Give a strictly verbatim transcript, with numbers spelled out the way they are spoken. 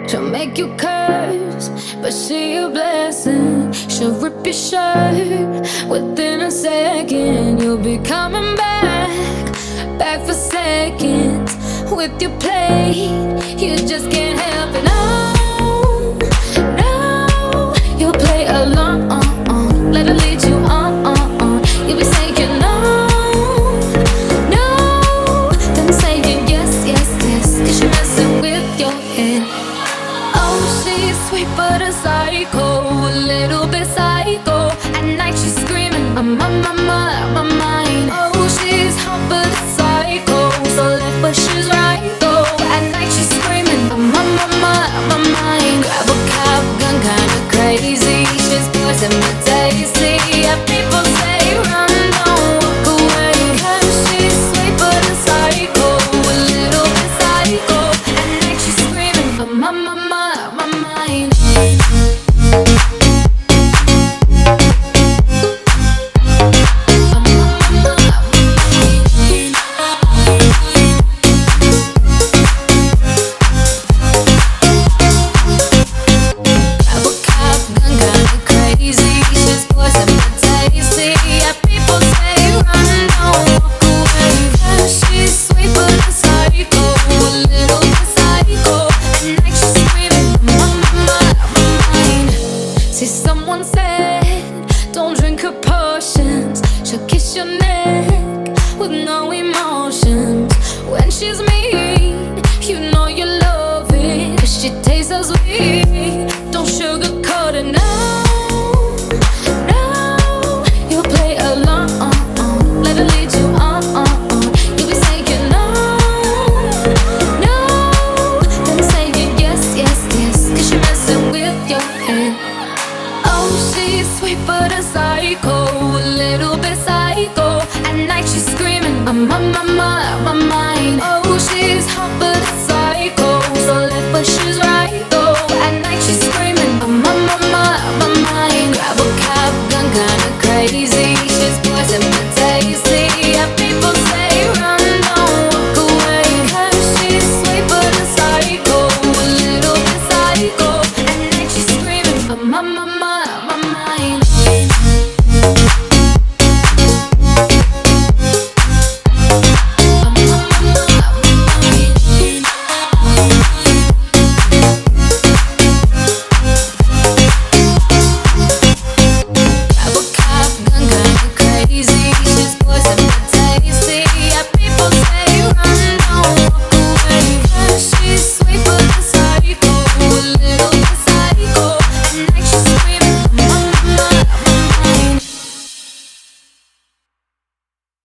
She'll make you curse, but she a blessing. She'll rip your shirt within a second. You'll be coming back, back for seconds. With your play, you just can't help it. No, no, you'll play along. Let her lead you on. You'll be saying no, no, then saying yes, yes, yes, 'cause you're messing with your head. Oh, she's sweet but a psycho, a little bit psycho. At night she's screaming, I'm on my mind, my mind. Oh, she's hot but a psycho, so left but she's right though. At night she's screaming, I'm on my mind, my mind. Grab a cop gun, kinda crazy. She's poison but tasty. Yeah, people say run, don't walk away, 'cause she's sweet but a psycho, a little bit psycho. At night she's screaming, I'm on my mind, my mind. See, someone said, don't drink her potions. She'll kiss your neck with no emotions. When she's mean, you know you love it, 'cause she tastes so sweet.